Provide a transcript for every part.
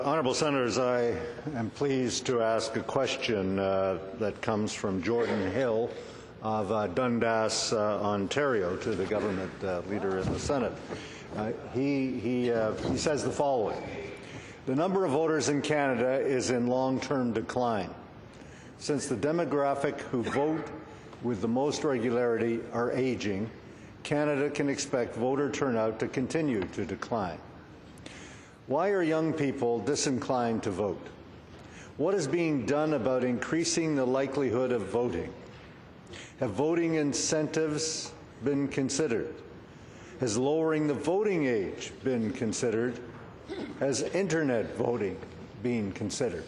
Honourable Senators, I am pleased to ask a question that comes from Jordan Hill of Dundas, Ontario, to the government leader in the Senate. He says the following: the number of voters in Canada is in long-term decline. Since the demographic who vote with the most regularity are aging, Canada can expect voter turnout to continue to decline. Why are young people disinclined to vote? What is being done about increasing the likelihood of voting? Have voting incentives been considered? Has lowering the voting age been considered? Has internet voting been considered?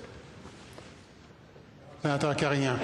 Senator Carignan.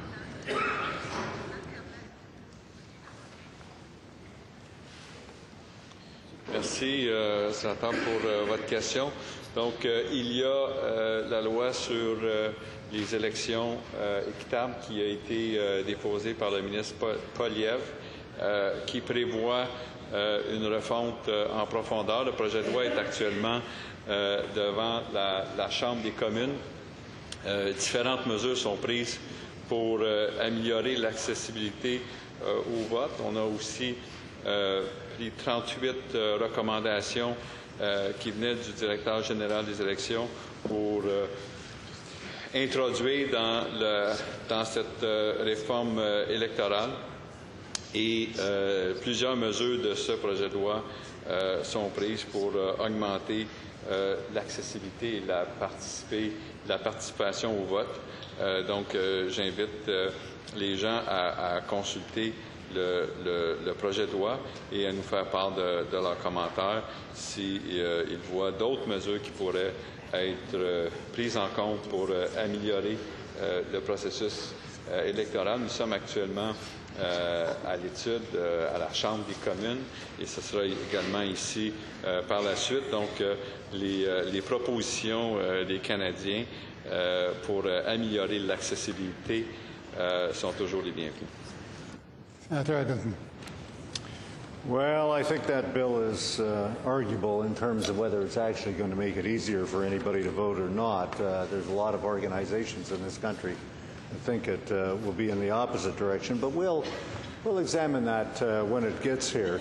Merci, Sénateur, pour votre question. Donc, il y a la loi sur les élections équitables qui a été déposée par le ministre Poilievre, qui prévoit une refonte en profondeur. Le projet de loi est actuellement devant la Chambre des communes. Différentes mesures sont prises pour améliorer l'accessibilité au vote. On a aussi les 38 recommandations qui venaient du directeur général des élections pour introduire dans cette réforme électorale. Et plusieurs mesures de ce projet de loi sont prises pour augmenter l'accessibilité et la participation au vote. Donc, j'invite les gens à consulter le projet de loi et à nous faire part de leurs commentaires s'ils voient d'autres mesures qui pourraient être prises en compte pour améliorer le processus électoral. Nous sommes actuellement à l'étude à la Chambre des communes et ce sera également ici par la suite. Donc, les propositions des Canadiens pour améliorer l'accessibilité sont toujours les bienvenues. Senator Edmonton. Well, I think that bill is arguable in terms of whether it's actually going to make it easier for anybody to vote or not. There's a lot of organizations in this country that think it will be in the opposite direction, but we'll examine that when it gets here.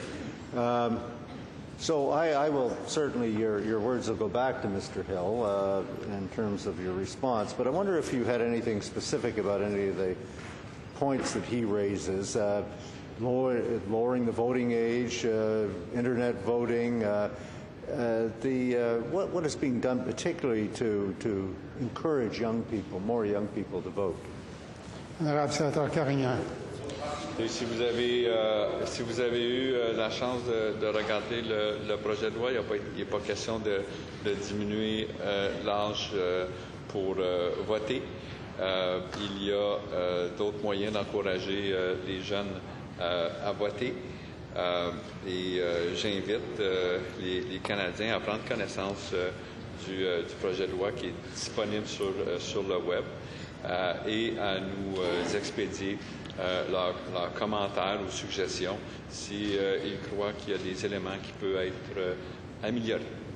So I will certainly, your words will go back to Mr. Hill in terms of your response, but I wonder if you had anything specific about any of the points that he raises, lowering the voting age, internet voting, what is being done particularly to encourage young people, more young people to vote. Senator Carignan. Et si vous avez eu la chance de regarder le projet de loi, il n'est pas question de diminuer l'âge pour voter. Il y a d'autres moyens d'encourager les jeunes à voter. Et j'invite les Canadiens à prendre connaissance du projet de loi qui est disponible sur le web et à nous expédier leurs commentaires ou suggestions s'ils croient qu'il y a des éléments qui peuvent être améliorés.